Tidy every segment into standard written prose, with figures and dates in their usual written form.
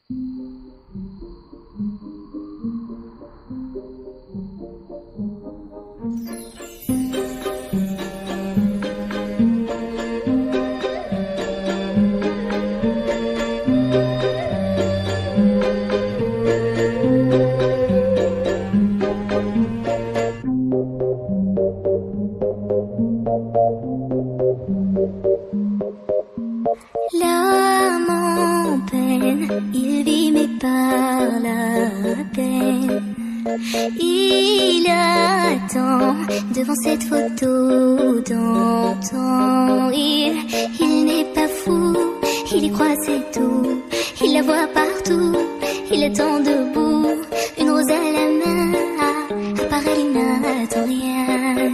L'âme en peine, il vit mais par la peine. Il attend devant cette photo d'antan. Il n'est pas fou, il y croit c'est tout. Il la voit partout, il attend debout. Une rose à la main, à part elle il n'attend rien.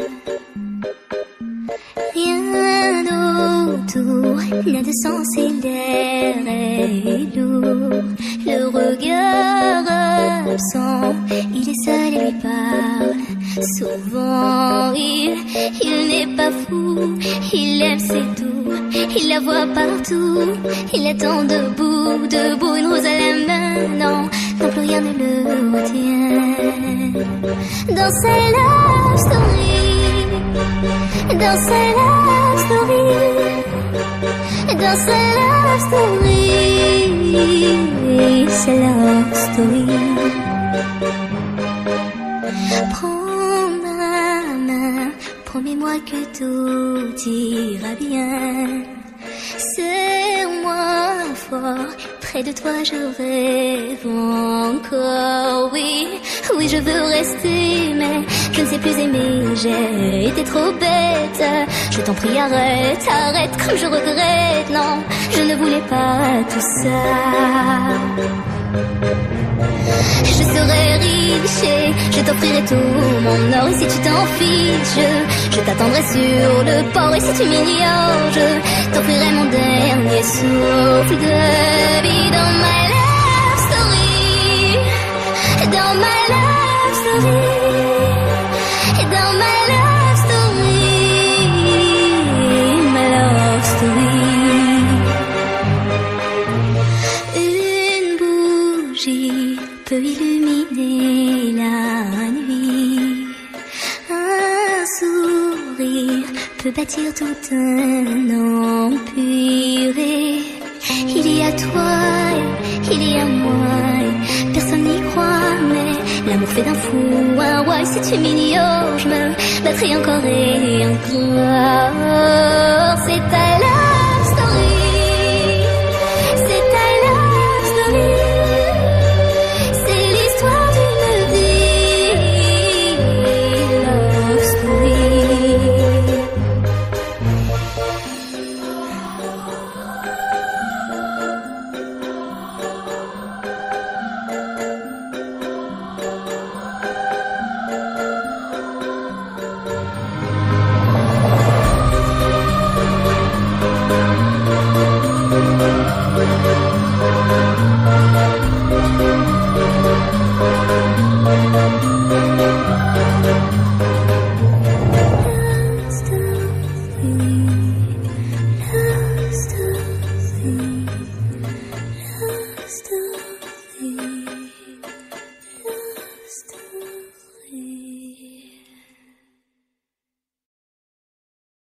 Rien autour n'a de sens et l'air est lourd. Le regard absent, il est seul et lui parle souvent. Il n'est pas fou, il aime c'est tout. Il la voit partout, il attend debout, debout. Une rose à la main, non, non plus rien ne le retient. Dans sa love story, dans sa love story, dans sa love story, sa love story. Prends ma main, promets-moi que tout ira bien. Serre-moi fort, près de toi je rêve encore. Oui, oui je veux rester, mais je ne sais plus aimer, j'ai été trop bête. Je t'en prie arrête, arrête comme je regrette. Non, je ne voulais pas tout ça. Je serai riche et je t'offrirai tout mon or. Et si tu t'en fiches, je t'attendrai sur le port. Et si tu m'ignores, je t'offrirai mon dernier souffle de vie. Dans ma love story, dans ma love story, dans ma love story, ma love story. Une bougie peut illuminer la nuit. Un sourire peut bâtir tout un empire. Il y a toi, il y a moi, personne n'y croit, mais l'amour fait d'un fou un roi. Et si tu m'ignores, je me battrai encore et encore. C'est à la